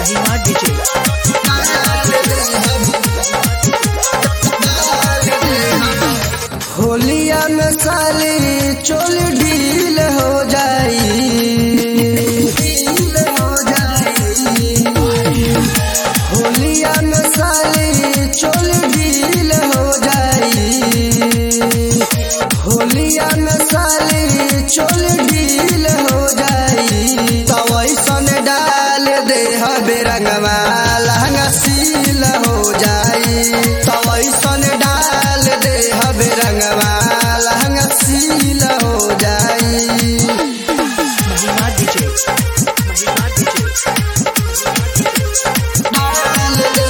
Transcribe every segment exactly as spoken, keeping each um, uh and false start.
महिमा डीजे। होलिया में साली चोल ढील हो जाई, ढील हो जाई। होलिया में साली चोल ढील हो जाई, होलिया में साली चोल ढील हो जाई। तवैसन डाल दे हबे रंगवा लहंगा सील हो जाई, तवैसन डाल दे हबे रंगवा लहंगा सील हो जाई। महिमा डीजे, महिमा डीजे। डाल दे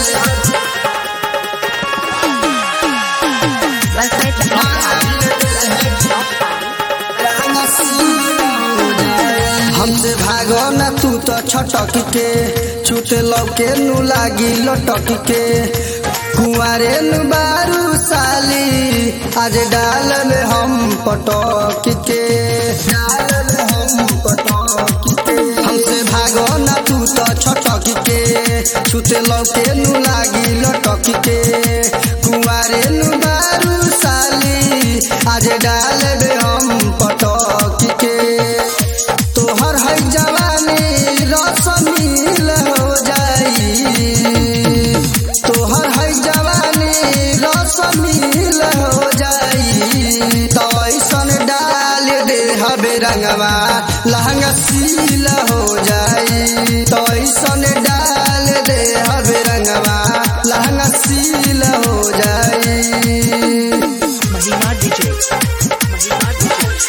हमसे भागो न तू तो छटक के, छूटे लौके नु लागी लटक के। कुंवारे नु बारू साली आज डाल में हम पटक के, डाल में हम पटक के। हमसे भागो न तू तो छटक के, छूटे लौके नु लागी लटक के। कुंवारे नु बारू साली आज डाल में हम पटक के। तोहर है जवानी रसमील हो जाई, तोहर है जवानी रसमील हो जाई। तैसन डाल दे हबे रंगवा लहंगा सील हो जाई, तैसन डाल दे हबे रंगवा लहंगा सील हो जाई। महिमा डीजे, महिमा डीजे।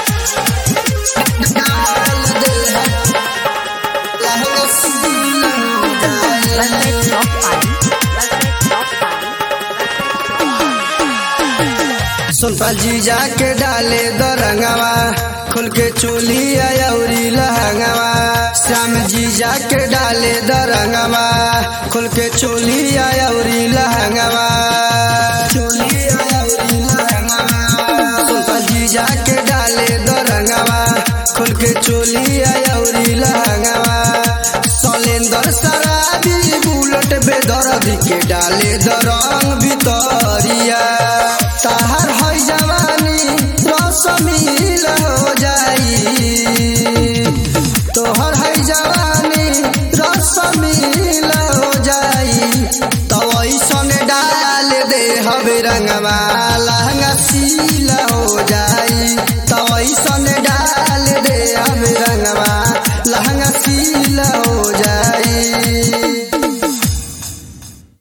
सोनपाल जीजा के डाले दरंगवा खुल के चोली अयौरी लहंगवा। श्याम जीजा के डाले दरंगवा खुल के चोली अयौरी लहंगवा, चोली अयौरी लहंगवा। सोनपाल जीजा के डाले दरंगवा खुल के चोली अयौरी लहंगवा। सलेंदर शराबी बुलेट बेदर्दी के डाले दरंग भितरिया। ताहर है जवानी रसमील हो जाई, तोहर है जवानी रसमील हो जाई। तवैसन डाल दे हबे रंगवा लहंगा सील हो जाई, तवैसन डाल दे हबे रंगवा लहंगा सील